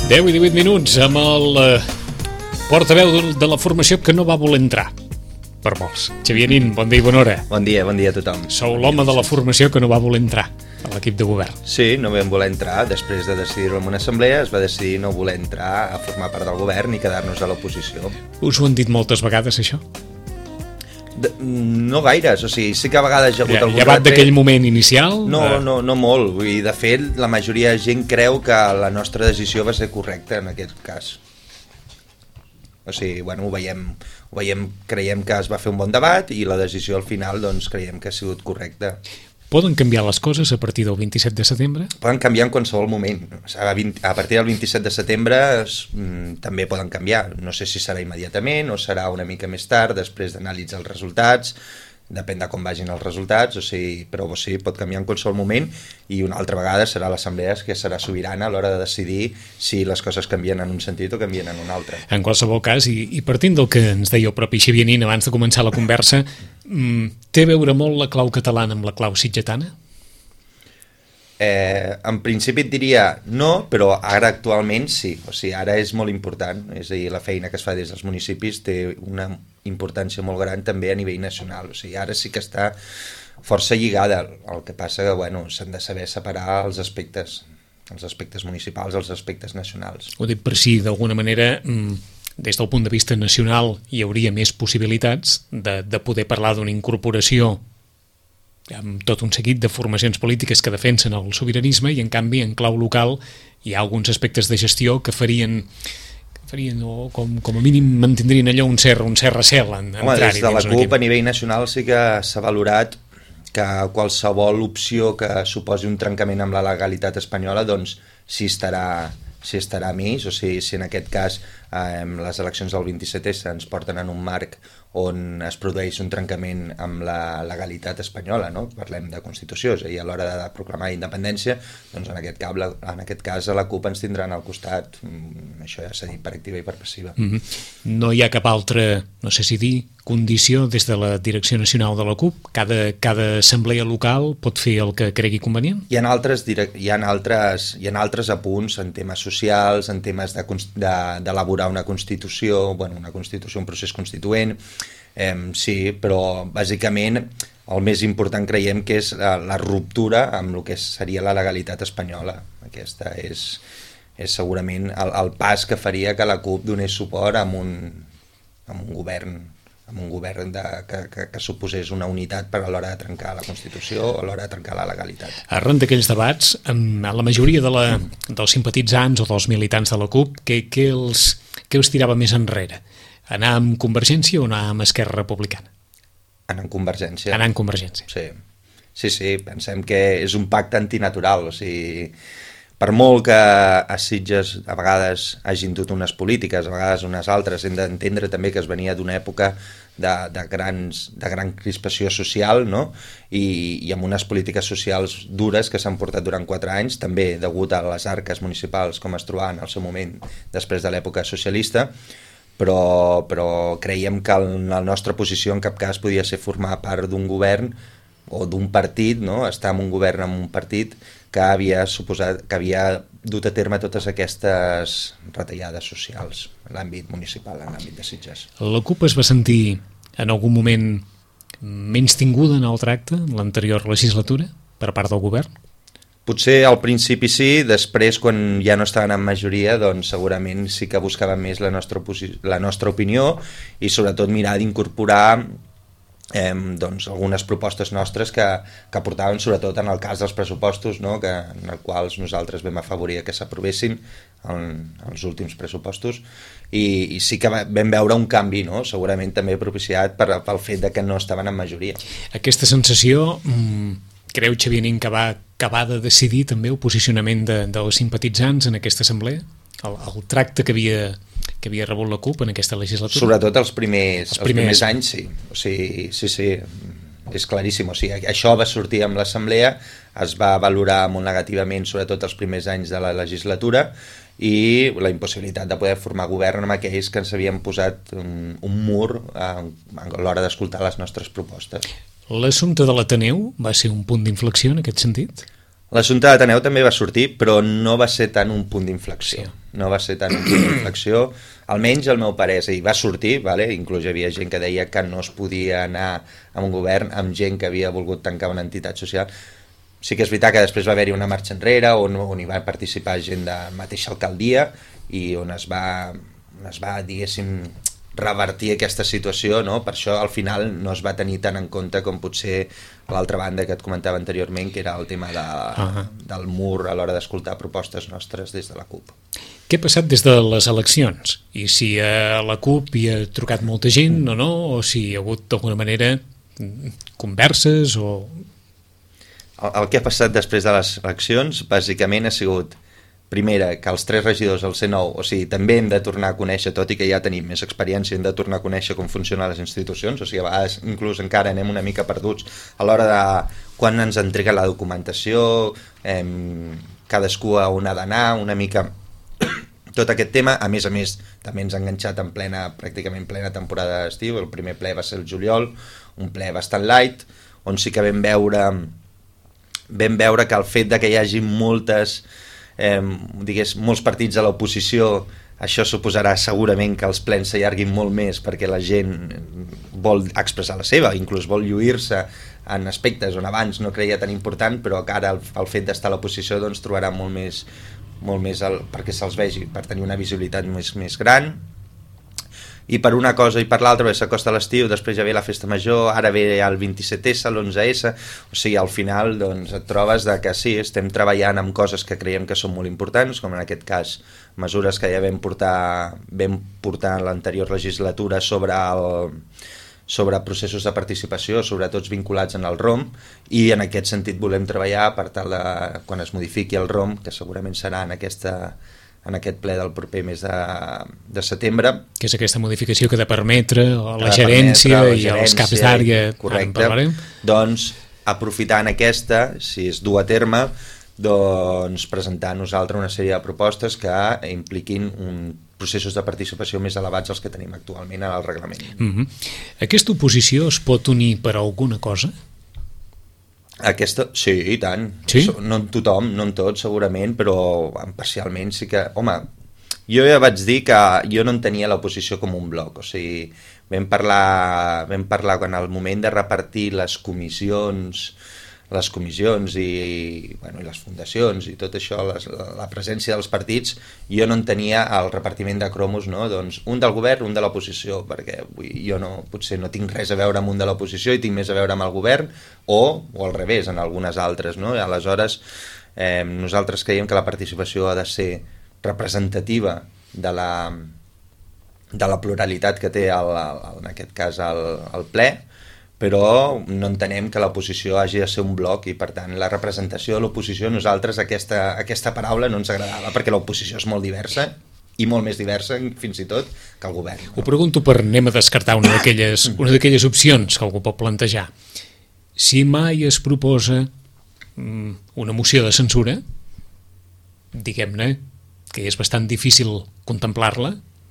10 i 18 minuts amb el portaveu de la formació que no va voler entrar. Per molts. Xavier Nin, bon dia i bona hora. Bon dia a tothom. Sou l'home de la formació que no va voler entrar a l'equip de govern. Sí, no vam voler entrar. Després de decidir-ho en una assemblea es va decidir no voler entrar a formar part del govern i quedar-nos a l'oposició. Us ho han dit moltes vegades, això? No gaires, o sigui, sí que a vegades hi ha hagut algun llevat d'aquell moment inicial? No molt. Vull dir, de fet, la majoria de gent creu que la nostra decisió va ser correcta en aquest cas. O sigui, bueno, ho veiem, creiem que es va fer un bon debat i la decisió al final, doncs, creiem que ha sigut correcta. Poden canviar les coses a partir del 27 de setembre? Poden canviar en qualsevol moment. A partir del 27 de setembre també poden canviar. No sé si serà immediatament o serà una mica més tard, després d'analitzar els resultats, depèn de com vagin els resultats, o sigui, però sí, pot canviar en qualsevol moment i una altra vegada serà l'assemblea que serà sobirana a l'hora de decidir si les coses canvien en un sentit o canvien en un altre. En qualsevol cas, i partint del que ens deia el propi Xavier Nin abans de començar la conversa, té a veure molt la clau catalana amb la clau sitgetana? En principi et diria no, però ara actualment sí, o sigui, ara és molt important, és a dir, la feina que es fa des dels municipis té una importància molt gran també a nivell nacional, o sigui, ara sí que està força lligada, el que passa que, bueno, s'han de saber separar els aspectes municipals, els aspectes nacionals. Ho dic per si d'alguna manera, des del punt de vista nacional, hi hauria més possibilitats de poder parlar d'una incorporació amb tot un seguit de formacions polítiques que defensen el sobiranisme i en canvi en clau local hi ha alguns aspectes de gestió que farien o com a mínim mantindrien allò un cert recel en entrar-hi. Des de la CUP a nivell nacional sí que s'ha valorat que qualsevol opció que suposi un trencament amb la legalitat espanyola doncs si estarà més, o sigui, si en aquest cas les eleccions del 27 ens porten en un marc on es produeix un trencament amb la legalitat espanyola, no? Parlem de Constitució, és a dir, a l'hora de proclamar independència, doncs en aquest cas a la CUP ens tindran al costat, això ja s'ha dit per activa i per passiva. No hi ha cap altra, no sé si dir, condició des de la direcció nacional de la CUP? Cada assemblea local pot fer el que cregui convenient? Hi ha altres apunts en temes socials, en temes d'elaborar una constitució, un procés constituent, sí, però bàsicament el més important creiem que és la ruptura amb el que seria la legalitat espanyola. Aquesta és segurament el pas que faria que la CUP donés suport a un govern que suposés una unitat per a l'hora de trencar la Constitució o a l'hora de trencar la legalitat. Arran d'aquells debats, la majoria dels simpatitzants o dels militants de la CUP, què els tirava més enrere? Anar amb Convergència o anar amb Esquerra Republicana? Anar amb Convergència. Anar amb Convergència. Sí, pensem que és un pacte antinatural, o sigui, per molt que a Sitges a vegades hagin dut unes polítiques, a vegades unes altres, hem d'entendre també que es venia d'una època de gran crispació social, no? I amb unes polítiques socials dures que s'han portat durant 4 anys, també degut a les arques municipals com es trobaven al seu moment després de l'època socialista, però creiem que la nostra posició en cap cas podia ser formar part d'un govern o d'un partit, no? Estar en un govern amb un partit que havia dut a terme totes aquestes retallades socials en l'àmbit municipal, en l'àmbit de Sitges. La CUP es va sentir en algun moment menys tinguda en el tracte en l'anterior legislatura per part del govern? Potser al principi sí, després quan ja no estaven en majoria doncs segurament sí que buscaven més la nostra opinió i sobretot mirar d'incorporar doncs algunes propostes nostres que portaven sobretot en el cas dels pressupostos, no? En els quals nosaltres vam afavorir que s'aprovessin els últims pressupostos i sí que vam veure un canvi, no? Segurament també propiciat pel fet de que no estaven en majoria. Aquesta sensació creu Xavier Nin que va acabar de decidir també el posicionament dels simpatitzants en aquesta assemblea? El tracte que havia rebut la CUP en aquesta legislatura? Sobretot els primers anys, sí. O sigui, sí, és claríssim. O sigui, això va sortir amb l'assemblea, es va valorar molt negativament, sobretot els primers anys de la legislatura, i la impossibilitat de poder formar govern amb aquells que ens havien posat un mur a l'hora d'escoltar les nostres propostes. L'assumpte de l'Ateneu va ser un punt d'inflexió en aquest sentit? L'assumpte d'Ateneu també va sortir, però no va ser tant un punt d'inflexió. No va ser tant un punt d'inflexió, almenys al meu parer. I va sortir, vale? Inclús hi havia gent que deia que no es podia anar a un govern amb gent que havia volgut tancar una entitat social. Sí que és veritat que després va haver-hi una marxa enrere on hi va participar gent de la mateixa alcaldia i on es va diguéssim, revertir aquesta situació, no? Per això al final no es va tenir tant en compte com potser l'altra banda que et comentava anteriorment, que era el tema del mur a l'hora d'escoltar propostes nostres des de la CUP. Què ha passat des de les eleccions? I si a la CUP hi ha trucat molta gent o no? O si hi ha hagut d'alguna manera converses o... El que ha passat després de les eleccions bàsicament ha sigut, primera, que els 3 regidors del C9, o sigui, també hem de tornar a conèixer, tot i que ja tenim més experiència, hem de tornar a conèixer com funcionen les institucions, o sigui, a vegades inclús encara anem una mica perduts a l'hora de quan ens entreguen la documentació, cadascú a on ha d'anar, una mica tot aquest tema. A més, també ens ha enganxat en pràcticament plena temporada d'estiu. El primer ple va ser el juliol, un ple bastant light, on sí que vam veure que el fet de que hi hagi molts partits a l'oposició, això suposarà segurament que els plens s'allarguin molt més perquè la gent vol expressar la seva, inclús vol lluir-se en aspectes on abans no creia tan important, però que ara el fet d'estar a l'oposició doncs, trobarà molt més perquè se'ls vegi, per tenir una visibilitat més gran. I per una cosa i per l'altra s'acosta l'estiu, després ja ve la festa major, ara ve el 27S, l'11S, o sigui, al final doncs, et trobes que sí, estem treballant amb coses que creiem que són molt importants, com en aquest cas mesures que ja vam portar en l'anterior legislatura sobre processos de participació, sobretot vinculats en el ROM, i en aquest sentit volem treballar per tal de, quan es modifiqui el ROM, que segurament serà en aquest ple del proper mes de setembre. Que és aquesta modificació que ha de permetre la gerència i els caps d'àrea. Correcte. Doncs, aprofitant aquesta, si es du a terme, doncs presentar a nosaltres una sèrie de propostes que impliquin processos de participació més elevats als que tenim actualment en el reglament. Aquesta oposició es pot unir per alguna cosa? Sí, i tant. Sí? No en tothom, no en tot, segurament, però parcialment sí que... Home, jo ja vaig dir que jo no entenia l'oposició com un bloc, o sigui, vam parlar en el moment de repartir les comissions i les fundacions i tot això, la presència dels partits, jo no entenia el repartiment de cromos, no? Doncs un del govern, un de l'oposició, perquè jo potser no tinc res a veure amb un de l'oposició i tinc més a veure amb el govern, o al revés, en algunes altres, no? I aleshores nosaltres creiem que la participació ha de ser representativa de la pluralitat que té en aquest cas el ple, però no entenem que l'oposició hagi de ser un bloc i, per tant, la representació de l'oposició, nosaltres aquesta paraula no ens agradava, perquè l'oposició és molt diversa i molt més diversa, fins i tot, que el govern. Ho pregunto per anem a descartar una d'aquelles opcions que algú pot plantejar. Si mai es proposa una moció de censura, diguem-ne que és bastant difícil contemplar-la,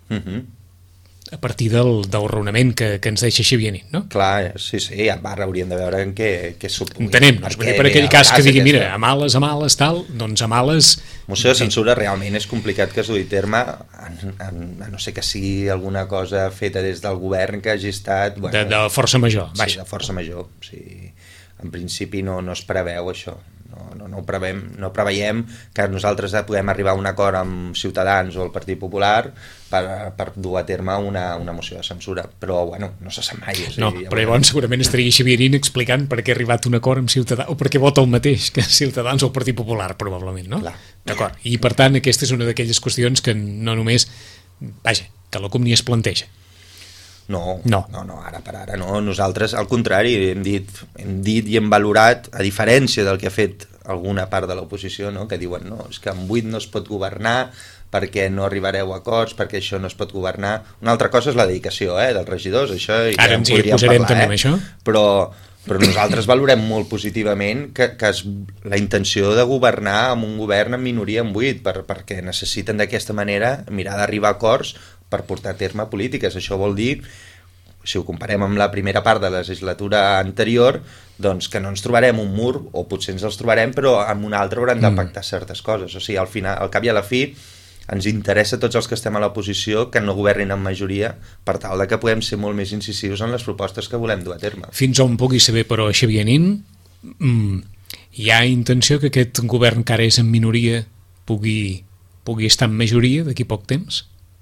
a partir del raonament que ens deixa Xavier Nit, no? Clar, sí, ara hauríem de veure en què supugui. Entenem, doncs, per aquell cas que digui, mira, a males, tal, doncs a males... Moció de censura realment és complicat que es dugui a terme, a no ser que sigui alguna cosa feta des del govern que hagi estat... De força major, vaja. Sí, de força major, sí. En principi no es preveu això. No preveiem que nosaltres podem arribar a un acord amb Ciutadans o el Partit Popular per dur a terme una moció de censura, però no se sap mai. No, però llavors segurament estaria Xavier Nit explicant per què ha arribat a un acord amb Ciutadans, o per què vota el mateix que Ciutadans o el Partit Popular, probablement, no? Clar. D'acord, i per tant aquesta és una d'aquelles qüestions que no només, que la CUP ni es planteja. No, ara per ara no. Nosaltres, al contrari, hem dit i hem valorat, a diferència del que ha fet alguna part de l'oposició, no? Que diuen, no, és que amb 8 no es pot governar perquè no arribareu a acords, perquè això no es pot governar. Una altra cosa és la dedicació dels regidors, això ja ara ens hi posarem també amb això. Però nosaltres valorem molt positivament que la intenció de governar amb un govern en minoria en 8, perquè necessiten d'aquesta manera mirar d'arribar a acords per portar a terme polítiques. Això vol dir si ho comparem amb la primera part de la legislatura anterior, doncs que no ens trobarem un mur, o potser ens els trobarem, però amb un altre hauran de pactar certes coses. O sigui, al final, al cap i a la fi, ens interessa a tots els que estem a l'oposició que no governin en majoria per tal de que puguem ser molt més incisius en les propostes que volem dur a terme. Fins on pugui saber, però, Xavier Nin, hi ha intenció que aquest govern que ara és en minoria pugui estar en majoria d'aquí poc temps?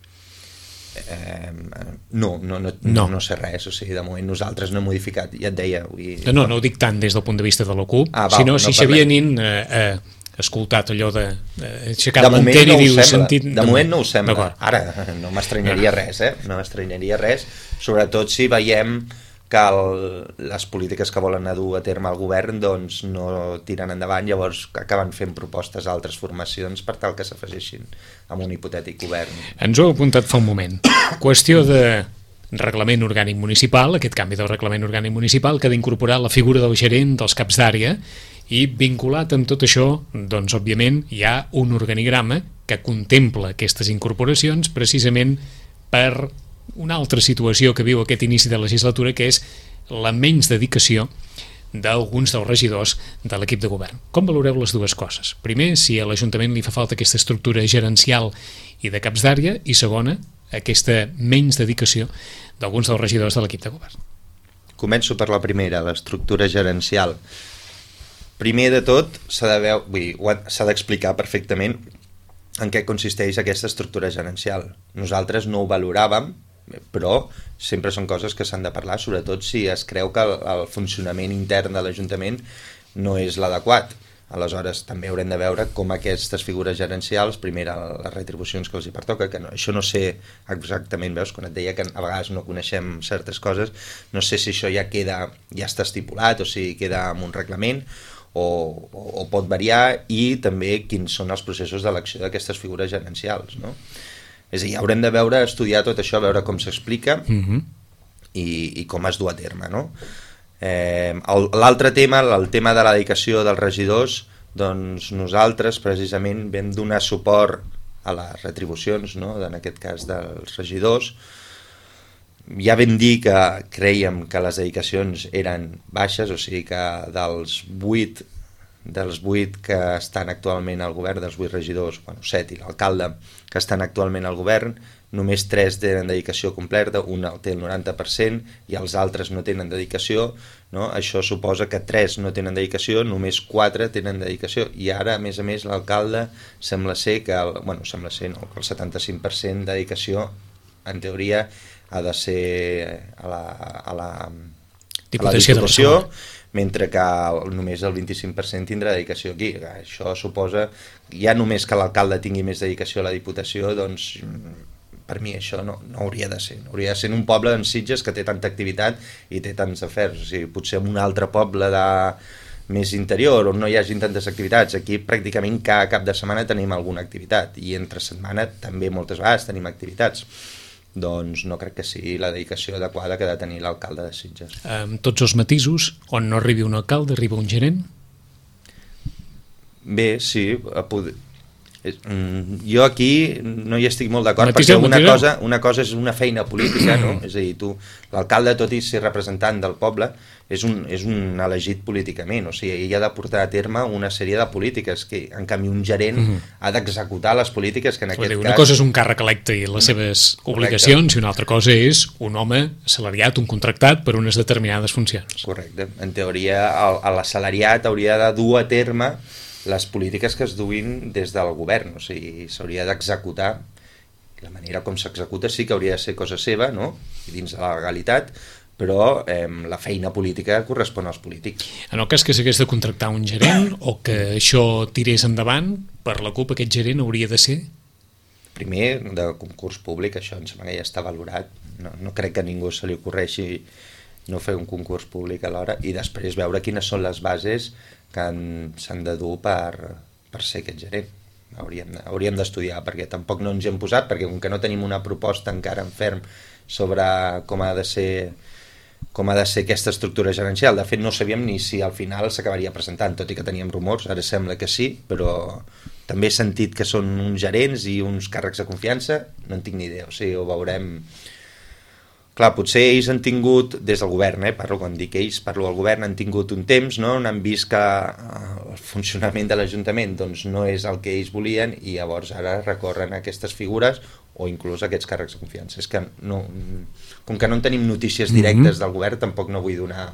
No sé res, o sigui, de moment nosaltres no hem modificat, ja et deia. No ho dic tant des del punt de vista de la CUP, sinó si Xavier Nin ha escoltat allò de aixecar l'antena i diu... De moment no ho sembla. Ara, no m'estranyaria res, no m'estranyaria res, sobretot si veiem que les polítiques que volen dur a terme el govern doncs no tiren endavant, llavors acaben fent propostes a altres formacions per tal que s'afegeixin a un hipotètic govern. Ens ho he apuntat fa un moment. Qüestió de reglament orgànic municipal, aquest canvi del reglament orgànic municipal que ha d'incorporar la figura del gerent dels caps d'àrea, i vinculat amb tot això, doncs òbviament hi ha un organigrama que contempla aquestes incorporacions precisament per una altra situació que viu aquest inici de legislatura, que és la menys dedicació d'alguns dels regidors de l'equip de govern. Com valoreu les dues coses? Primer, si a l'Ajuntament li fa falta aquesta estructura gerencial i de caps d'àrea, i segona, aquesta menys dedicació d'alguns dels regidors de l'equip de govern. Començo per la primera, l'estructura gerencial. Primer de tot, s'ha d'explicar perfectament en què consisteix aquesta estructura gerencial. Nosaltres no ho valoràvem, però sempre són coses que s'han de parlar, sobretot si es creu que el funcionament intern de l'Ajuntament no és l'adequat. Aleshores també haurem de veure com aquestes figures gerencials, primer les retribucions que els hi pertoca, que això no sé exactament, veus, quan et deia que a vegades no coneixem certes coses, no sé si això ja està estipulat o si queda en un reglament o pot variar, i també quins són els processos d'elecció d'aquestes figures gerencials, no? És a dir, haurem de estudiar tot això, veure com s'explica i com es du a terme, no? L'altre tema, el tema de la dedicació dels regidors, doncs nosaltres precisament vam donar suport a les retribucions, no? En aquest cas dels regidors. Ja vam dir que creiem que les dedicacions eren baixes, o sigui que dels 8 que estan actualment al govern, dels 8 regidors, 7 i l'alcalde que estan actualment al govern, només 3 tenen dedicació completa, un té el 90% i els altres no tenen dedicació, no? Això suposa que 3 no tenen dedicació, només 4 tenen dedicació, i ara, a més, l'alcalde sembla ser que el 75% de dedicació, en teoria, ha de ser a la Diputació, mentre que només el 25% tindrà dedicació aquí. Això suposa, ja només que l'alcalde tingui més dedicació a la Diputació, doncs per mi això no hauria de ser. Hauria de ser en un poble en Sitges que té tanta activitat i té tants afers. O sigui, potser en un altre poble més interior on no hi hagi tantes activitats. Aquí pràcticament cada cap de setmana tenim alguna activitat, i entre setmana també moltes vegades tenim activitats. Doncs no crec que sigui la dedicació adequada que ha de tenir l'alcalde de Sitges. Amb tots els matisos, on no arribi un alcalde, arriba un gerent? Bé, sí. Jo aquí no hi estic molt d'acord, perquè una cosa és una feina política, no? És a dir, l'alcalde, tot i ser representant del poble, és un elegit políticament, o sigui, ell ha de portar a terme una sèrie de polítiques, que en canvi un gerent ha d'executar les polítiques que en aquest cas... Una cosa és un càrrec electe i les seves obligacions, i una altra cosa és un home assalariat, un contractat per unes determinades funcions. Correcte. En teoria, l'assalariat hauria de dur a terme les polítiques que es duin des del govern, o sigui, s'hauria d'executar. La manera com s'executa sí que hauria de ser cosa seva, no? I dins de la legalitat, però la feina política correspon als polítics. En el cas que s'hagués de contractar un gerent o que això tirés endavant, per la CUP aquest gerent hauria de ser? Primer, de concurs públic, això em sembla que ja està valorat. No crec que a ningú se li ocorreixi no fer un concurs públic alhora, i després veure quines són les bases que s'han de dur per ser aquest gerent. Hauríem d'estudiar, perquè tampoc no ens hi hem posat, perquè com que no tenim una proposta encara en ferm sobre com ha de ser aquesta estructura gerencial. De fet, no sabíem ni si al final s'acabaria presentant, tot i que teníem rumors, ara sembla que sí, però també he sentit que són uns gerents i uns càrrecs de confiança, no en tinc ni idea, o sigui, ho veurem Clar, potser ells han tingut, des del govern, parlo quan dic ells, parlo del govern, han tingut un temps, no?, on han vist que el funcionament de l'Ajuntament doncs, no és el que ells volien i llavors ara recorren a aquestes figures o inclús a aquests càrrecs de confiança. És que no, com que no en tenim notícies directes del govern, tampoc no vull donar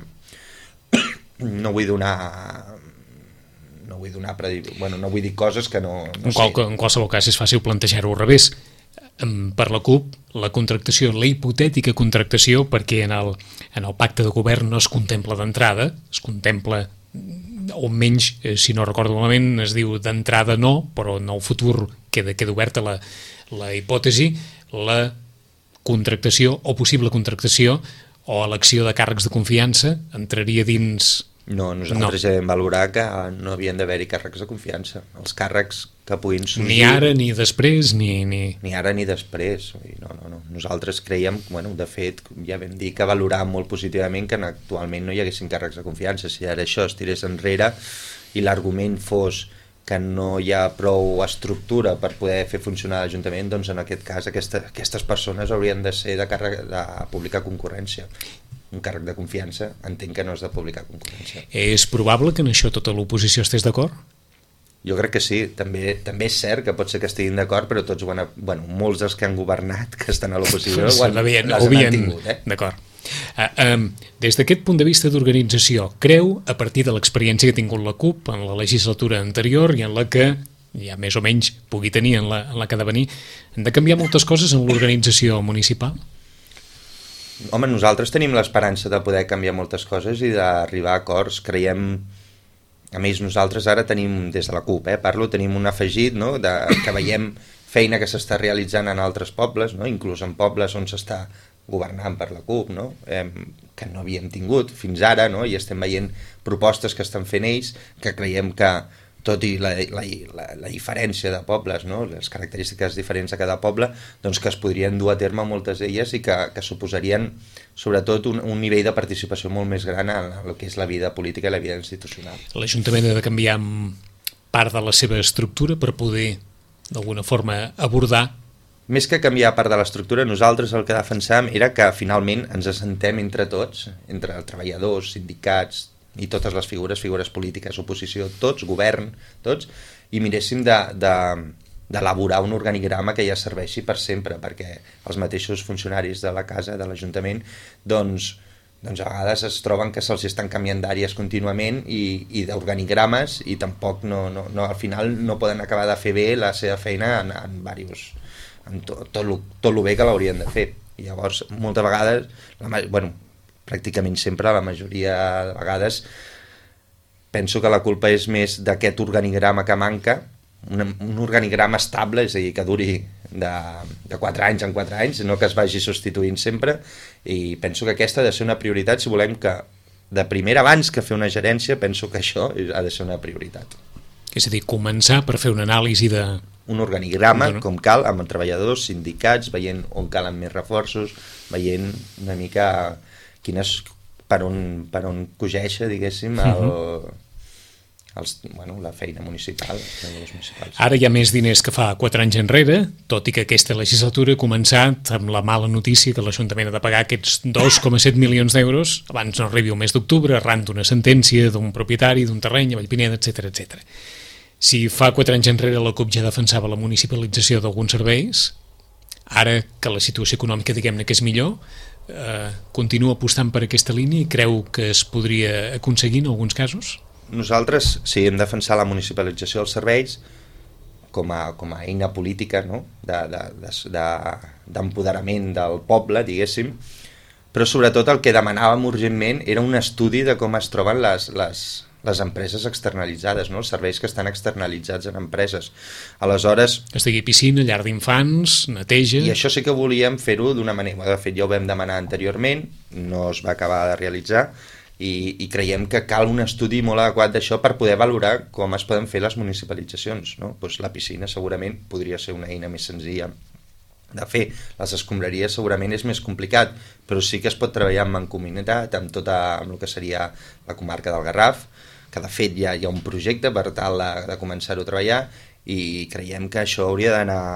dir coses que no sé. En qualsevol cas és fàcil plantejar-ho al revés. Per la CUP, la contractació, la hipotètica contractació, perquè en el pacte de govern no es contempla d'entrada, es contempla, o menys, si no recordo malament, es diu d'entrada no, però en el futur queda oberta la hipòtesi, la contractació o possible contractació o elecció de càrrecs de confiança entraria dins... No, nosaltres ja vam valorar que no havien d'haver-hi càrrecs de confiança. Els càrrecs que puguin sorgir... Ni ara, ni després, ni... Ni ara ni després. No. Nosaltres creiem, de fet, ja vam dir que valoràvem molt positivament que actualment no hi haguessin càrrecs de confiança. Si ara això es tirés enrere i l'argument fos que no hi ha prou estructura per poder fer funcionar l'Ajuntament, doncs en aquest cas aquestes persones haurien de ser de pública concurrència. Un càrrec de confiança entenc que no és de publicar concurrència. És probable que en això tota l'oposició estés d'acord? Jo crec que sí, també és cert que pot ser que estiguin d'acord, però tots molts dels que han governat, que estan a l'oposició, les han tingut. D'acord. Des d'aquest punt de vista d'organització, creu, a partir de l'experiència que ha tingut la CUP en la legislatura anterior i en la que ja més o menys pugui tenir en la que ha de venir, hem de canviar moltes coses en l'organització municipal? Home, nosaltres tenim l'esperança de poder canviar moltes coses i d'arribar a acords. Creiem, a més nosaltres ara tenim, des de la CUP, tenim un afegit, no?, que veiem feina que s'està realitzant en altres pobles, no?, inclús en pobles on s'està governant per la CUP, no?, que no havíem tingut fins ara, no?, i estem veient propostes que estan fent ells, que creiem que tot i la diferència de pobles, no?, les característiques diferents a cada poble, doncs que es podrien dur a terme moltes d'elles i que suposarien sobretot un nivell de participació molt més gran en el que és la vida política i la vida institucional. L'Ajuntament ha de canviar part de la seva estructura per poder d'alguna forma abordar. Més que canviar part de l'estructura, nosaltres el que defensàvem era que finalment ens assentem entre tots, entre treballadors, sindicats i totes les figures polítiques, oposició, tots, govern, tots, i miréssim d'elaborar un organigrama que ja serveixi per sempre, perquè els mateixos funcionaris de la casa, de l'Ajuntament, doncs a vegades es troben que se'ls estan canviant d'àrees contínuament i d'organigrames i tampoc al final no poden acabar de fer bé la seva feina en tot el bé que l'haurien de fer. I llavors, moltes vegades, pràcticament sempre, la majoria de vegades, penso que la culpa és més d'aquest organigrama que manca, un organigrama estable, és a dir, que duri de 4 anys en 4 anys, no que es vagi substituint sempre, i penso que aquesta ha de ser una prioritat si volem que, de primera, abans que fer una gerència, penso que això ha de ser una prioritat. És a dir, començar per fer una anàlisi de... Un organigrama, com cal, amb treballadors, sindicats, veient on calen més reforços, veient una mica per on cogeixa, diguéssim, la feina municipal. Ara hi ha més diners que fa 4 anys enrere, tot i que aquesta legislatura ha començat amb la mala notícia que l'Ajuntament ha de pagar aquests 2,7 milions d'euros abans no arribi el mes d'octubre, arran d'una sentència d'un propietari d'un terreny a Vallpineda, etc. Si fa 4 anys enrere la CUP ja defensava la municipalització d'alguns serveis, ara que la situació econòmica, diguem-ne, que és millor, continua apostant per aquesta línia i creu que es podria aconseguir en alguns casos? Nosaltres sí, hem defensat la municipalització dels serveis com a eina política, no?, d'empoderament del poble, diguéssim, però sobretot el que demanàvem urgentment era un estudi de com es troben les empreses externalitzades, no?, els serveis que estan externalitzats en empreses. Aleshores... Es digui piscina, llar d'infants, neteja... I això sí que volíem fer-ho d'una manera... De fet, ja ho vam demanar anteriorment, no es va acabar de realitzar, i creiem que cal un estudi molt adequat d'això per poder valorar com es poden fer les municipalitzacions, no? Doncs la piscina segurament podria ser una eina més senzilla de fer. Les escombraries segurament és més complicat, però sí que es pot treballar en mancomunitat, amb el que seria la comarca del Garraf, que de fet ja hi ha un projecte per tal de començar-ho a treballar, i creiem que això hauria d'anar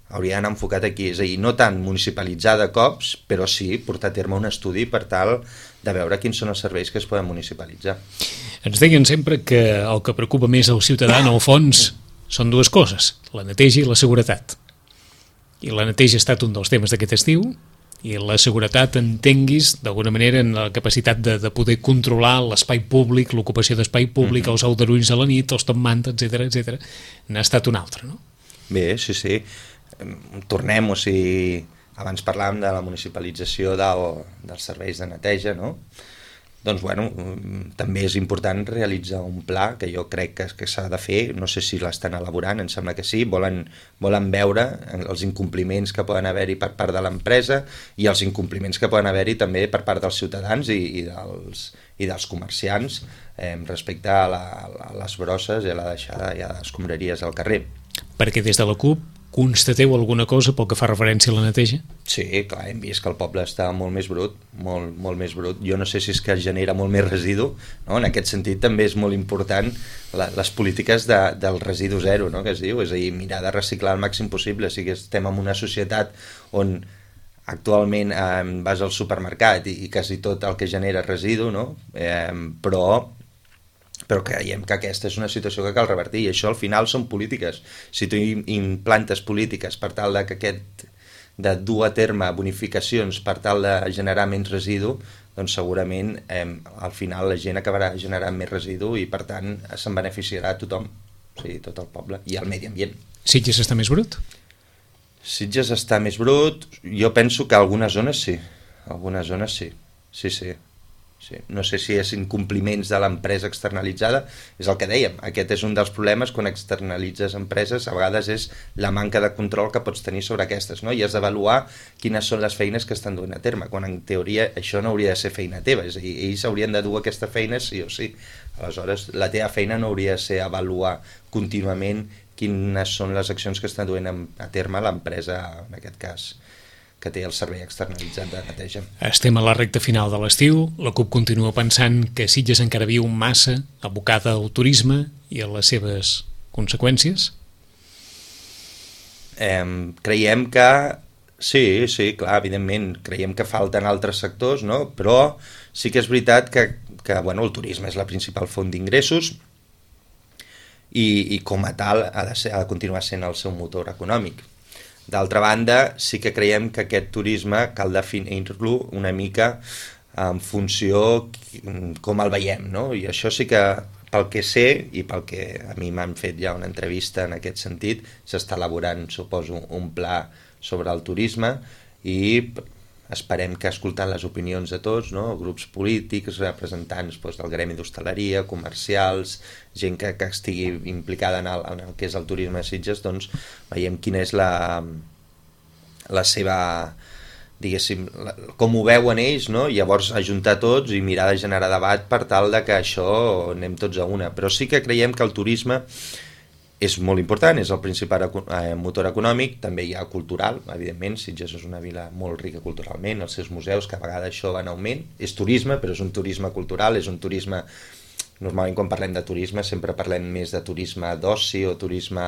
hauria d'anar enfocat aquí, és a dir, no tant municipalitzar de cops, però sí portar a terme un estudi per tal de veure quins són els serveis que es poden municipalitzar. Ens deien sempre que el que preocupa més al ciutadà, en el fons, són dues coses, la neteja i la seguretat. I la neteja ha estat un dels temes d'aquest estiu, i la seguretat, entenguis, d'alguna manera, en la capacitat de poder controlar l'espai públic, l'ocupació d'espai públic, els aldarulls a la nit, els top manta, etc, n'ha estat un altre, no? Bé, sí. Tornem, o sigui, abans parlàvem de la municipalització dels serveis de neteja, no? Doncs, bueno, també és important realitzar un pla que jo crec que s'ha de fer, no sé si l'estan elaborant, em sembla que sí, volen veure els incompliments que poden haver-hi per part de l'empresa i els incompliments que poden haver-hi també per part dels ciutadans i dels comerciants respecte a les brosses i a la deixada i a les escombraries al carrer. Perquè des de la CUP constateu alguna cosa pel que fa referència a la neteja? Sí, clar, hem vist que el poble està molt més brut, molt més brut. Jo no sé si és que genera molt més residu, no? En aquest sentit també és molt important les polítiques del residu zero, no? Que es diu, és a dir, mirar de reciclar el màxim possible. O sigui, estem en una societat on actualment vas al supermercat i quasi tot el que genera residu, no? Però creiem que aquesta és una situació que cal revertir i això al final són polítiques. Si tu implantes polítiques per tal de dur a terme bonificacions per tal de generar menys residu, doncs segurament al final la gent acabarà generant més residu i per tant se'n beneficiarà tothom, o sigui, tot el poble i el medi ambient. Sitges està més brut? Sitges està més brut, jo penso que algunes zones sí, sí. No sé si és incompliments de l'empresa externalitzada, és el que dèiem, aquest és un dels problemes quan externalitzes empreses, a vegades és la manca de control que pots tenir sobre aquestes, no? I has d'avaluar quines són les feines que estan duent a terme, quan en teoria això no hauria de ser feina teva, és a dir, ells haurien de dur aquesta feina sí o sí, aleshores la teva feina no hauria de ser avaluar contínuament quines són les accions que estan duent a terme l'empresa, en aquest cas, que té el servei externalitzat de neteja. Estem a la recta final de l'estiu, la CUP continua pensant que Sitges encara viu massa abocada al turisme i a les seves conseqüències? Creiem que sí, clar, evidentment, creiem que falten altres sectors, no? Però sí que és veritat que bueno, el turisme és la principal font d'ingressos i com a tal ha de continuar sent el seu motor econòmic. D'altra banda, sí que creiem que aquest turisme cal definir-lo una mica en funció com el veiem, no? I això sí que, pel que sé, i pel que a mi m'han fet ja una entrevista en aquest sentit, s'està elaborant, suposo, un pla sobre el turisme i esperem que escoltant les opinions de tots, no? Grups polítics, representants del gremi d'hostaleria, comercials, gent que estigui implicada en el que és el turisme de Sitges, doncs veiem quina és la seva, diguéssim, com ho veuen ells, no? I llavors ajuntar tots i mirar de generar debat per tal de que això anem tots a una. Però sí que creiem que el turisme és molt important, és el principal motor econòmic, també hi ha cultural, evidentment, Sitges és una vila molt rica culturalment, els seus museus, que a vegades això va en augment, és turisme, però és un turisme cultural, és un turisme, normalment quan parlem de turisme sempre parlem més de turisme d'oci o turisme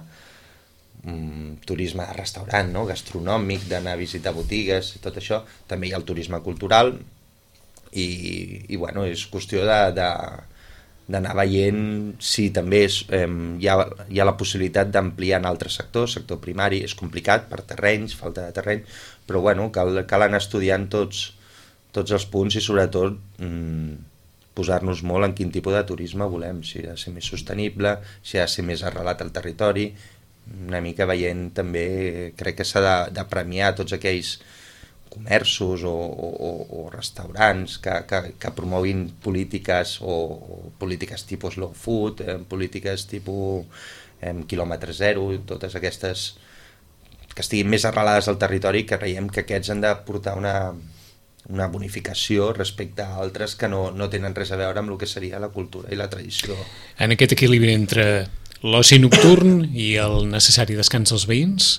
de restaurant, no? Gastronòmic, d'anar a visitar botigues, tot això, també hi ha el turisme cultural i bueno, és qüestió d'anar veient si també hi ha la possibilitat d'ampliar en altres sectors, sector primari és complicat per terrenys, falta de terreny, però bueno, cal anar estudiant tots els punts i sobretot posar-nos molt en quin tipus de turisme volem, si ha de ser més sostenible, si ha de ser més arrelat al territori, una mica veient també, crec que s'ha de premiar tots aquells comerços o restaurants que promoguin polítiques o polítiques tipus low food, polítiques tipus quilòmetre zero, totes aquestes que estiguin més arrelades al territori, que creiem que aquests han de portar una bonificació respecte a altres que no tenen res a veure amb el que seria la cultura i la tradició. En aquest equilibri entre l'oci nocturn i el necessari descans als veïns?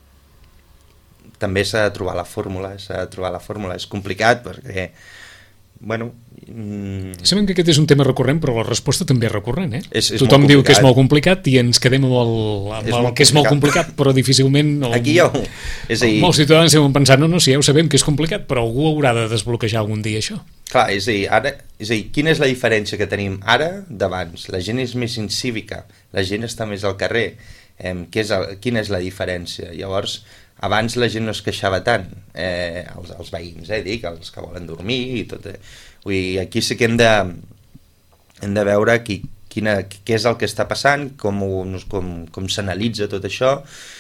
També s'ha de trobar la fórmula, és complicat perquè bueno... Sabem que aquest és un tema recurrent, però la resposta també és recurrent, eh? És Tothom diu que és molt complicat i ens quedem amb el que és molt complicat, però difícilment... Aquí hi ha... És a dir... Molts ciutadans estem pensant, no, sí, ja ho sabem que és complicat, però algú haurà de desbloquejar algun dia això. Clar, és a dir, quina és la diferència que tenim ara d'abans? La gent és més incívica, la gent està més al carrer. Quina és la diferència? Llavors, abans la gent no es queixava tant, els veïns, dic, els que volen dormir i tot. Vull dir, aquí sí que hem de veure què és el que està passant, com s'analitza tot això,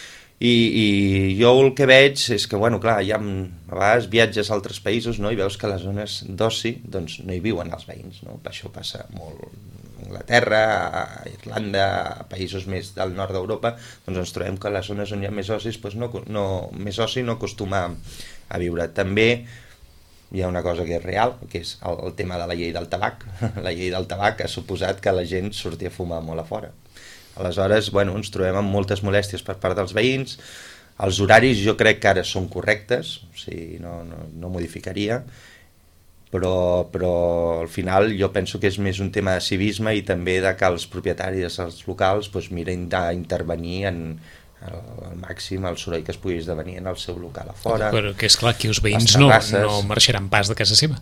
i jo el que veig és que, bueno, clar, a vegades viatges a altres països, no?, i veus que les zones d'oci doncs, no hi viuen els veïns, no? Això passa molt a Anglaterra, a Irlanda, a països més del nord d'Europa, doncs ens trobem que a les zones on hi ha més oci, doncs més oci no acostuma a viure. També hi ha una cosa que és real, que és el tema de la llei del tabac. La llei del tabac ha suposat que la gent surti a fumar molt a fora. Aleshores, bueno, ens trobem amb moltes molèsties per part dels veïns. Els horaris jo crec que ara són correctes, o sigui, no modificaria, però al final jo penso que és més un tema de civisme i també de que els propietaris dels locals doncs, miren d'intervenir en al màxim el soroll que es pugui esdevenir en el seu local a fora. Però que és clar que els veïns no marxaran pas de casa seva.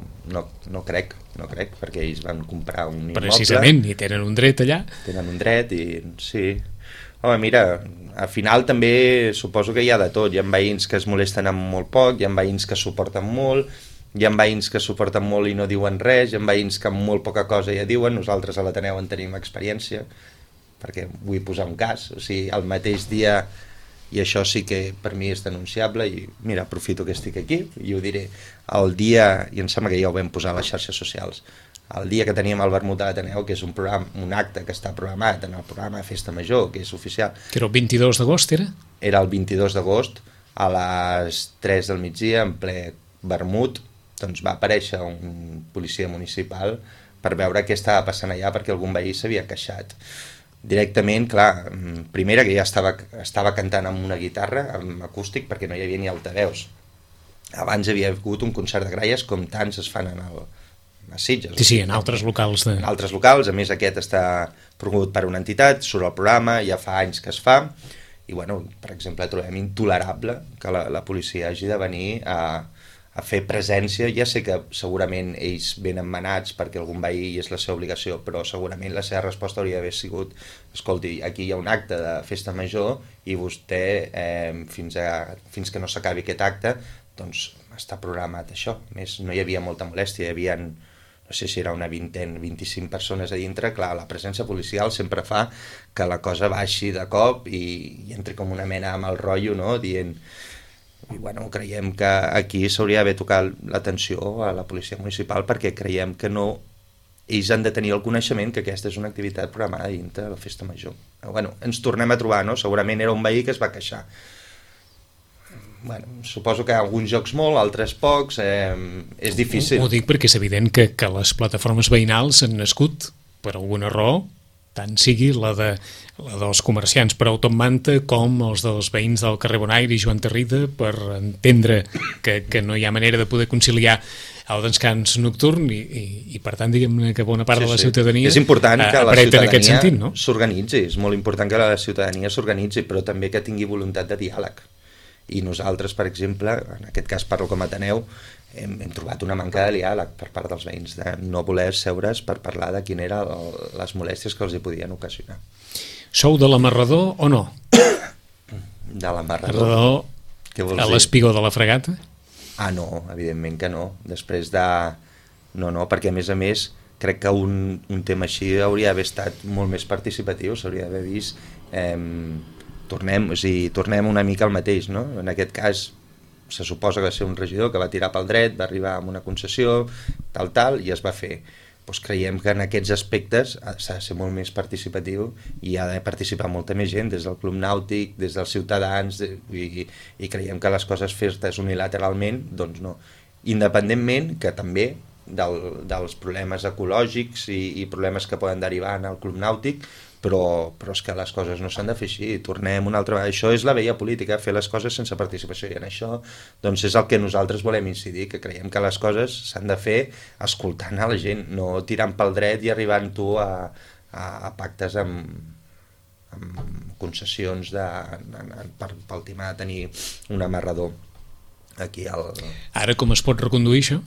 No crec, perquè ells van comprar un immoble. Precisament, i tenen un dret allà. Tenen un dret i sí. Home, mira, al final també suposo que hi ha de tot. Hi ha veïns que es molesten amb molt poc, hi ha veïns que suporten molt, hi ha veïns que suporten molt i no diuen res, hi ha veïns que amb molt poca cosa ja diuen. Nosaltres a l'Ateneu en tenim experiència, perquè vull posar un cas, o sigui, el mateix dia, i això sí que per mi és denunciable, i mira, aprofito que estic aquí i ho diré, el dia, i em sembla que ja ho vam posar a les xarxes socials, el dia que teníem el vermut a l'Ateneu, que és un acte que està programat en el programa de Festa Major, que és oficial. Que era el 22 d'agost, era? Era el 22 d'agost, a les 3 del migdia, en ple vermut, doncs va aparèixer un policia municipal per veure què estava passant allà, perquè algun veí s'havia queixat. Directament, clar, primera que ja estava cantant amb una guitarra, amb acústic, perquè no hi havia ni altaveus. Abans havia hagut un concert de gralles com tants es fan a Sitges. Sí, en altres locals. En altres locals, a més aquest està promogut per una entitat, surt el programa, ja fa anys que es fa, i bueno, per exemple, trobem intolerable que la policia hagi de venir a fer presència. Ja sé que segurament ells venen manats perquè algun veí és la seva obligació, però segurament la seva resposta hauria d'haver sigut: escolti, aquí hi ha un acte de festa major i vostè, fins que no s'acabi aquest acte, doncs està programat això. A més, no hi havia molta molèstia, hi havia, no sé si era una 25 persones a dintre. Clar, la presència policial sempre fa que la cosa baixi de cop i entri com una mena amb el rotllo, no?, dient... I bueno, creiem que aquí s'hauria d'haver tocat l'atenció a la policia municipal, perquè creiem que ells han de tenir el coneixement que aquesta és una activitat programada dintre de la festa major. Bueno, ens tornem a trobar, no? Segurament era un veí que es va queixar. Bueno, suposo que alguns jocs molt, altres pocs, és difícil. Ho dic perquè és evident que les plataformes veïnals han nascut per alguna raó, tant sigui la dels comerciants per Automanta com els dels veïns del carrer Bonaire i Joan Tarrida, per entendre que no hi ha manera de poder conciliar el descans nocturn i per tant, diguem que bona part de la ciutadania és important que la ciutadania no? s'organitzi, és molt important que la ciutadania s'organitzi, però també que tingui voluntat de diàleg. I nosaltres, per exemple, en aquest cas parlo com a Ateneu, hem trobat una manca de diàleg per part dels veïns, de no voler seure's per parlar de quines eren les molèsties que els hi podien ocasionar. Sou de l'Amarrador o no? De l'Amarrador? A l'Espigó de la Fregata? Ah, no, evidentment que no. Després de... No, perquè a més crec que un tema així hauria d'haver estat molt més participatiu, s'hauria d'haver vist... Tornem una mica al mateix, no? En aquest cas se suposa que va ser un regidor que va tirar pel dret, va arribar amb una concessió, tal, i es va fer. Doncs creiem que en aquests aspectes s'ha de ser molt més participatiu i ha de participar molta més gent, des del Club Nàutic, des dels ciutadans, i creiem que les coses fetes unilateralment, doncs no. Independentment que també dels problemes ecològics i problemes que poden derivar en el Club Nàutic, però és que les coses no s'han de fer així, tornem una altra vegada, això és la vella política, fer les coses sense participació, i en això doncs és el que nosaltres volem incidir, que creiem que les coses s'han de fer escoltant a la gent, no tirant pel dret i arribant tu a pactes amb concessions pel tema de tenir un amarrador aquí al... Ara com es pot reconduir això?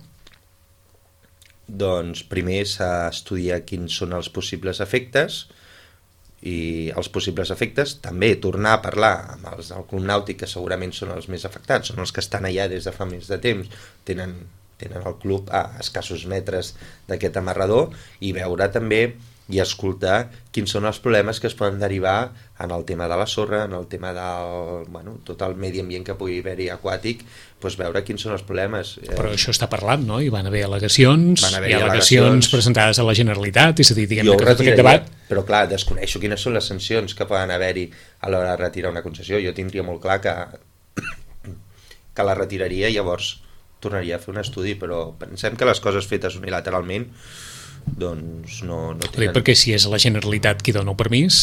Doncs primer s'ha d'estudiar quins són els possibles efectes, i els possibles efectes també tornar a parlar amb els del Club Nàutic, que segurament són els més afectats, són els que estan allà des de fa més de temps, tenen el club a escassos metres d'aquest amarrador, i veure també i escoltar quins són els problemes que es poden derivar en el tema de la sorra, en el tema del, tot el medi ambient que pugui haver-hi aquàtic, doncs veure quins són els problemes. Però això està parlat, no? Hi van haver al·legacions, hi ha al·legacions presentades a la Generalitat, és a dir, diguem-ne que tot aquest debat... Però clar, desconeixo quines són les sancions que poden haver-hi a l'hora de retirar una concessió. Jo tindria molt clar que la retiraria i llavors tornaria a fer un estudi, però pensem que les coses fetes unilateralment doncs no tenen... Perquè si és la Generalitat qui dona el permís...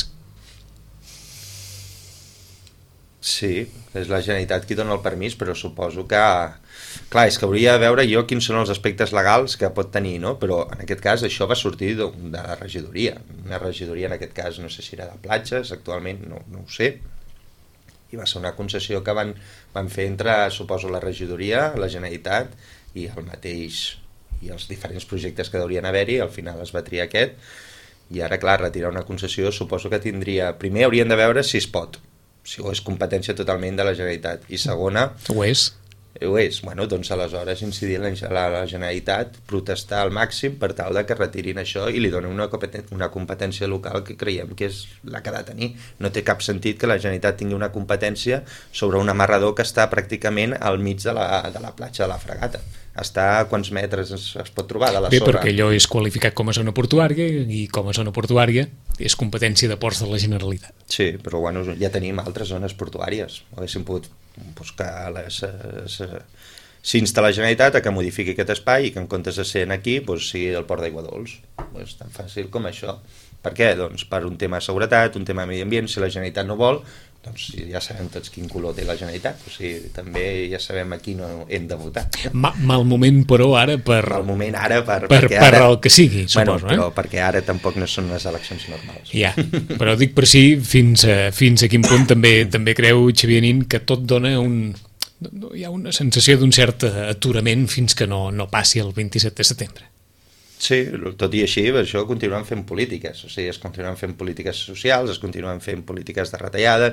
Sí, és la Generalitat qui dona el permís, però suposo que... Clar, és que hauria de veure jo quins són els aspectes legals que pot tenir, no? Però en aquest cas això va sortir de la regidoria. Una regidoria, en aquest cas, no sé si era de platges, actualment no ho sé, i va ser una concessió que van fer entre, suposo, la regidoria, la Generalitat i el mateix... i els diferents projectes que haurien haver-hi, al final es va triar aquest, i ara, clar, retirar una concessió suposo que tindria... Primer haurien de veure si es pot, si és competència totalment de la Generalitat, i segona... Ho és. Bueno, doncs aleshores incidir en la Generalitat, protestar al màxim per tal de que retirin això i li donen una competència local que creiem que és la que ha de tenir. No té cap sentit que la Generalitat tingui una competència sobre un amarrador que està pràcticament al mig de la platja de la Fragata. Està a quants metres es pot trobar de la sorra? Bé, perquè allò és qualificat com a zona portuària i com a zona portuària és competència de ports de la Generalitat. Sí, però bueno, ja tenim altres zones portuàries. Haguéssim pogut buscar s'insta la Generalitat a que modifiqui aquest espai i que en comptes de ser aquí sigui el port d'Aigua Dols. És tan fàcil com això. Per què? Doncs per un tema de seguretat, un tema de medi ambient. Si la Generalitat no vol, doncs ja sabem tots quin color té la Generalitat, o sigui, també ja sabem a qui no hem de votar. Mal moment, però, ara per... Mal moment ara per el que sigui, suposo. Bueno, però perquè ara tampoc no són unes eleccions normals. Ja, però dic per si, fins a quin punt també creu Xavier Nin que tot dona hi ha una sensació d'un cert aturament fins que no passi el 27 de setembre. Sí, tot i així, això continuen fent polítiques, o sigui, es continuen fent polítiques socials, es continuen fent polítiques de retallada.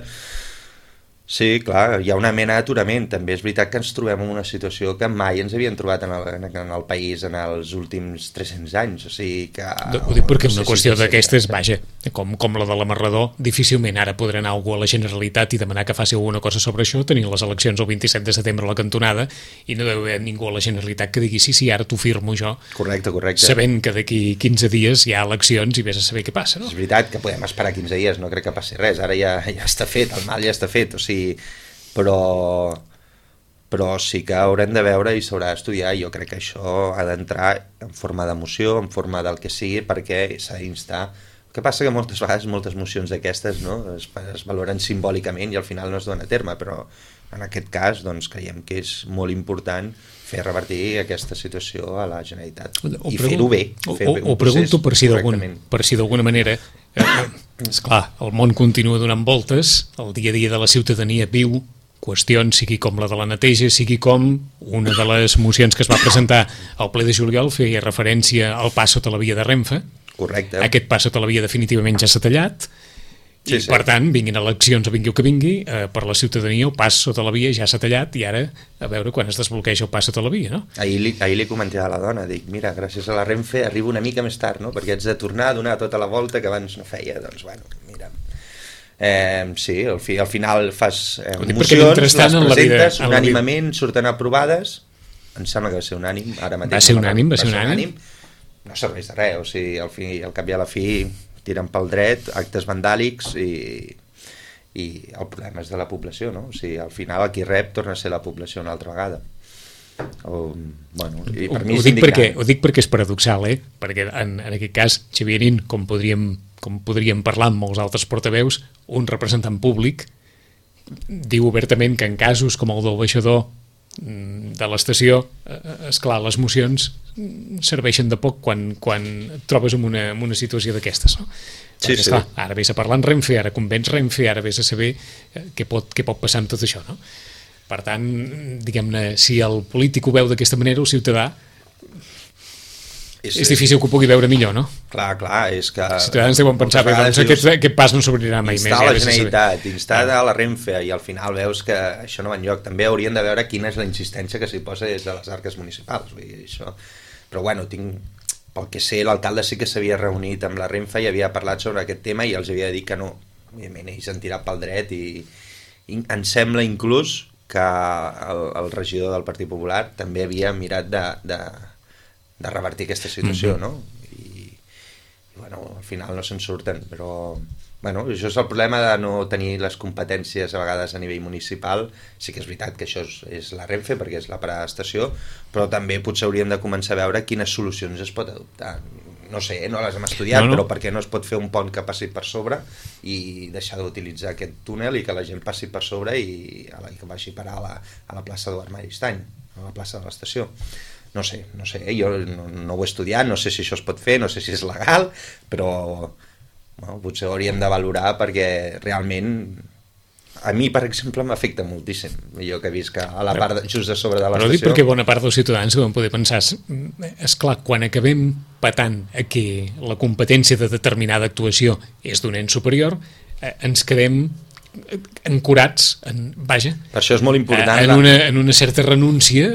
Sí, clar, hi ha una mena d'aturament. També és veritat que ens trobem en una situació que mai ens havien trobat en el país en els últims 300 anys, o sigui que... Ho dic perquè una qüestió d'aquestes, vaja, com la de l'amarrador, difícilment ara podrà anar algú a la Generalitat i demanar que faci alguna cosa sobre això, tenint les eleccions el 27 de setembre a la cantonada, i no deu haver ningú a la Generalitat que digui sí, ara t'ho firmo jo. Correcte. Sabent que d'aquí 15 dies hi ha eleccions i vés a saber què passa, no? És veritat que podem esperar 15 dies, no crec que passi res, ara ja està fet, el mal ja està fet, o sigui, però sí que haurem de veure i s'haurà d'estudiar. Jo crec que això ha d'entrar en forma de moció, en forma del que sigui, perquè s'ha d'instar. El que passa que moltes vegades moltes mocions d'aquestes, no, es valoren simbòlicament i al final no es dona a terme, però en aquest cas doncs, creiem que és molt important fer revertir aquesta situació a la Generalitat i fer-ho bé. Ho pregunto per si d'alguna manera... Esclar, el món continua donant voltes, el dia a dia de la ciutadania viu qüestions, sigui com la de la neteja, sigui com una de les mocions que es va presentar al ple de juliol feia referència al pas sota la via de Renfe. Correcte. Aquest pas sota la via definitivament ja s'ha tallat, i per tant, vinguin eleccions o vingui el que vingui, per la ciutadania el pas sota la via ja s'ha tallat i ara a veure quan es desbloqueja el pas sota la via, no? Ahir li comenté a la dona, dic, mira, gràcies a la Renfe arribo una mica més tard, no? Perquè haig de tornar a donar tota la volta que abans no feia, doncs bueno, mira... sí, al final fas mocions, les presentes, unànimament surten aprovades, em sembla que va ser unànim, ara mateix... Va ser unànim? No serveix de res, o sigui, al cap i a la fi tiren pel dret, actes vandàlics i el problema és de la població, no? O sigui, al final el qui rep torna a ser la població una altra vegada. I per mi ho dic perquè és paradoxal, perquè en aquest cas Xavier Nin, com podríem parlar amb molts altres portaveus, un representant públic diu obertament que en casos com el del baixador de l'estació, esclar, les mocions serveixen de poc quan et trobes en una situació d'aquestes, no? Perquè, esclar, ara vés a parlar en Renfe, ara convenç Renfe, ara vés a saber què pot passar amb tot això, no? Per tant, diguem-ne, si el polític ho veu d'aquesta manera, el ciutadà és difícil que ho pugui veure millor, no? Clar, és que... Els ciutadans deuen pensar, doncs aquest pas no s'obrirà mai més. Instar la Generalitat, instar a la Renfe, i al final veus que això no va enlloc. També haurien de veure quina és la insistència que s'hi posa des de les arques municipals. Vull dir, això... Però bueno, pel que sé, l'alcalde sí que s'havia reunit amb la Renfe i havia parlat sobre aquest tema i els havia dit que no. Òbviament, ells han tirat pel dret i em sembla inclús que el regidor del Partit Popular també havia mirat de revertir aquesta situació, no? I bueno, al final no se'n surten, però bueno, això és el problema de no tenir les competències a vegades a nivell municipal. Sí que és veritat que això és la Renfe perquè és la parada d'estació, però també potser hauríem de començar a veure quines solucions es pot adoptar. No sé, no les hem estudiat, però per què no es pot fer un pont que passi per sobre i deixar d'utilitzar aquest túnel i que la gent passi per sobre i que vagi a parar a la plaça Eduard Maristany, a la plaça de l'estació. No sé, jo no ho he estudiat, no sé si això es pot fer, no sé si és legal, però bueno, potser hauríem de valorar perquè realment a mi, per exemple, m'afecta moltíssim. Jo que visc a la part just de sobre de l'estació... Però dic perquè bona part dels ciutadans deuen poder pensar, esclar, quan acabem patant a que la competència de determinada actuació és d'un ens superior, ens quedem ancorats vaja, per això és molt important en una certa renúncia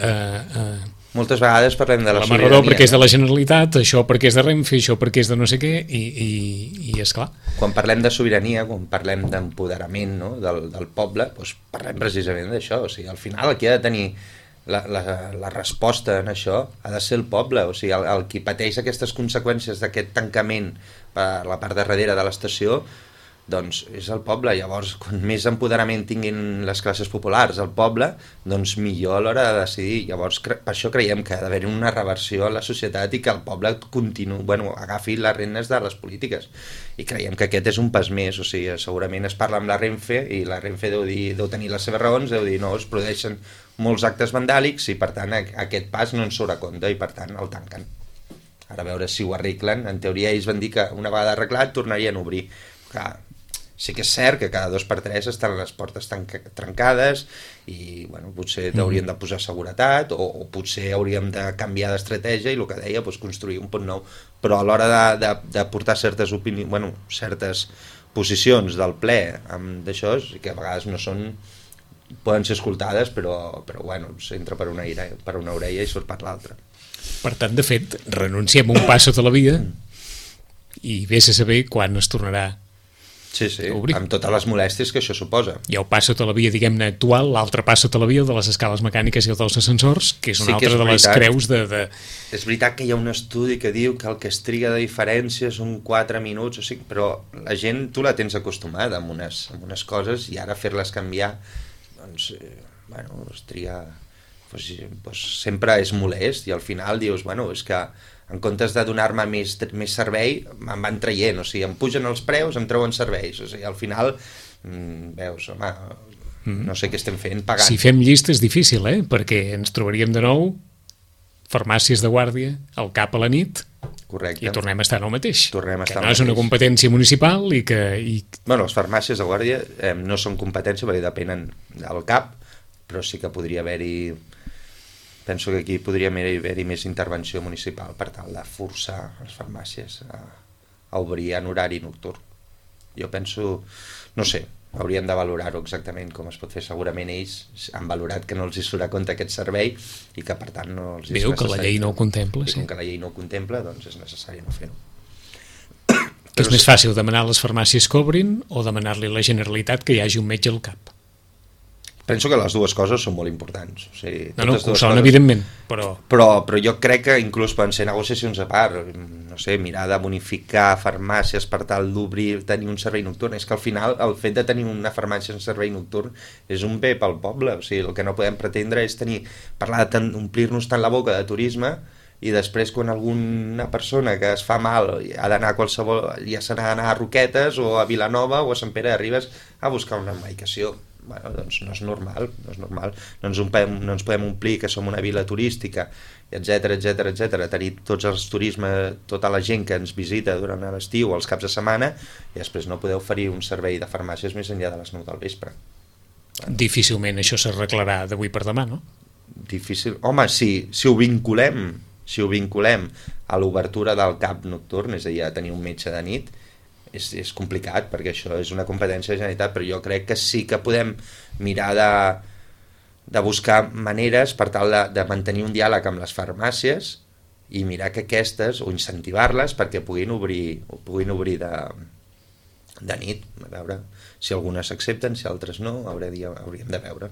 moltes vegades parlem de la sobirania. L'amarrador perquè és de la Generalitat, això perquè és de Renfe, això perquè és de no sé què, i esclar. Quan parlem de sobirania, quan parlem d'empoderament, no, del poble, doncs parlem precisament d'això. O sigui, al final el que ha de tenir la resposta en això ha de ser el poble. O sigui, el qui pateix aquestes conseqüències d'aquest tancament per la part de darrere de l'estació, doncs és el poble. Llavors, quan més empoderament tinguin les classes populars al poble, doncs millor a l'hora de decidir. Llavors, per això creiem que ha d'haver una reversió a la societat i que el poble agafi les regnes de les polítiques. I creiem que aquest és un pas més. O sigui, segurament es parla amb la Renfe i la Renfe deu tenir les seves raons, deu dir no, es produeixen molts actes vandàlics i per tant aquest pas no ens surt a compte i per tant el tanquen. Ara a veure si ho arreglen. En teoria ells van dir que una vegada arreglat tornarien a obrir. Clar, sí que és cert que cada 2 per 3 estan les portes trencades i bueno, potser hauríem de posar seguretat o potser hauríem de canviar d'estratègia i el que deia, doncs, construir un pont nou, però a l'hora de portar certes certes posicions del ple d'això, que a vegades no són, poden ser escoltades, però bueno, s'entra per una orella i surt per l'altra. Per tant, de fet, renunciem un pas sota la via i vés a saber quan es tornarà. Sí, amb totes les molèsties que això suposa. Hi ha el pas sota la via, diguem-ne, actual, l'altre pas sota la via de les escales mecàniques i el dels ascensors, que és una altra de les creus de... És veritat que hi ha un estudi que diu que el que es triga de diferència són 4 minuts, o sigui, però la gent, tu la tens acostumada amb unes coses i ara fer-les canviar, doncs, es triga... Doncs sempre és molest i al final dius, és que en comptes de donar-me més servei, em van traient, o sigui, em pugen els preus, em treuen serveis, o sigui, al final, veus, home, no sé què estem fent, pagant. Si fem llista és difícil, perquè ens trobaríem de nou farmàcies de guàrdia al cap a la nit. Correcte. I tornem a estar en el mateix. Que no és una competència municipal i que... Bueno, les farmàcies de guàrdia no són competència perquè depenen del CAP, però sí que podria haver-hi... Penso que aquí podria haver-hi més intervenció municipal per tal de forçar les farmàcies a obrir en horari nocturn. Jo penso, no sé, hauríem de valorar-ho exactament com es pot fer. Segurament ells han valorat que no els hi surt a compte aquest servei i que per tant no els és necessari. Veu que la llei no ho contempla, sí. I com que la llei no ho contempla, doncs és necessari no fer-ho. És més fàcil demanar a les farmàcies que obrin o demanar-li a la Generalitat que hi hagi un metge al cap? Penso que les dues coses són molt importants. O sigui, no, ho són, evidentment, però jo crec que inclús poden ser negociacions a part, no sé, mirar de bonificar farmàcies per tal d'obrir, tenir un servei nocturn. És que al final el fet de tenir una farmàcia en servei nocturn és un bé pel poble. O sigui, el que no podem pretendre és parlar de omplir-nos tant la boca de turisme i després quan alguna persona que es fa mal ha d'anar a qualsevol, ja se n'ha d'anar a Roquetes o a Vilanova o a Sant Pere de Ribes a buscar una medicació. Bueno, doncs no és normal. No ens podem omplir que som una vila turística, etcètera, tenir tots els turismes, tota la gent que ens visita durant l'estiu o els caps de setmana, i després no poder oferir un servei de farmàcies més enllà de les 9 del vespre. Bueno. Difícilment això s'arreglarà d'avui per demà, no? Difícil. Home, si ho vinculem a l'obertura del CAP nocturn, és a dir, a tenir un metge de nit, és complicat, perquè això és una competència de la Generalitat, però jo crec que sí que podem mirar de buscar maneres per tal de mantenir un diàleg amb les farmàcies i mirar que aquestes, o incentivar-les perquè puguin obrir de nit, a veure si algunes s'accepten, si altres no, hauríem de veure.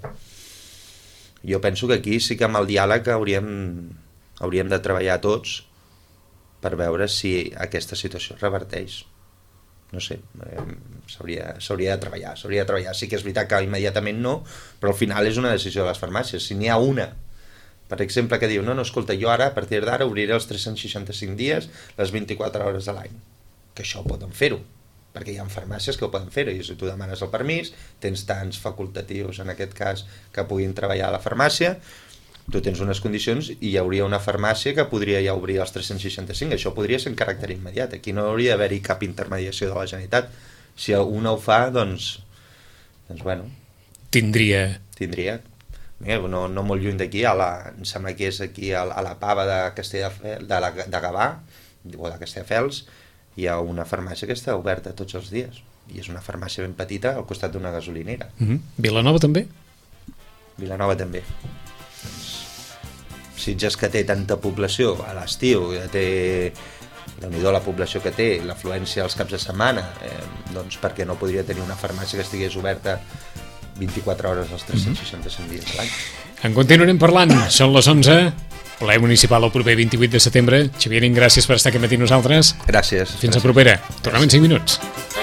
Jo penso que aquí sí que amb el diàleg hauríem de treballar tots per veure si aquesta situació es reverteix. No sé, s'hauria de treballar. Sí que és veritat que immediatament no, però al final és una decisió de les farmàcies. Si n'hi ha una, per exemple, que diu no, escolta, jo ara, a partir d'ara, obriré els 365 dies, les 24 hores de l'any, que això poden fer-ho, perquè hi ha farmàcies que ho poden fer-ho, i si tu demanes el permís, tens tants facultatius, en aquest cas, que puguin treballar a la farmàcia, tu tens unes condicions i hi hauria una farmàcia que podria ja obrir els 365. Això podria ser en caràcter immediat. Aquí no hauria d'haver-hi cap intermediació de la Generalitat. Si una ho fa, doncs bueno... Tindria. No molt lluny d'aquí, em sembla que és aquí a la Pava de Gavà, o de Castelldefels, hi ha una farmàcia que està oberta tots els dies. I és una farmàcia ben petita al costat d'una gasolinera. Vilanova també? Vilanova també. Sitges, que té tanta població a l'estiu, ja té déu-n'hi-do la població que té, l'afluència als caps de setmana, doncs perquè no podria tenir una farmàcia que estigués oberta 24 hores als 365 dies de l'any. En continuarem parlant, són les 11, ple municipal el proper 28 de setembre. Xavier, gràcies per estar aquí matí nosaltres. Gràcies. Fins a propera. Tornem en 5 minuts.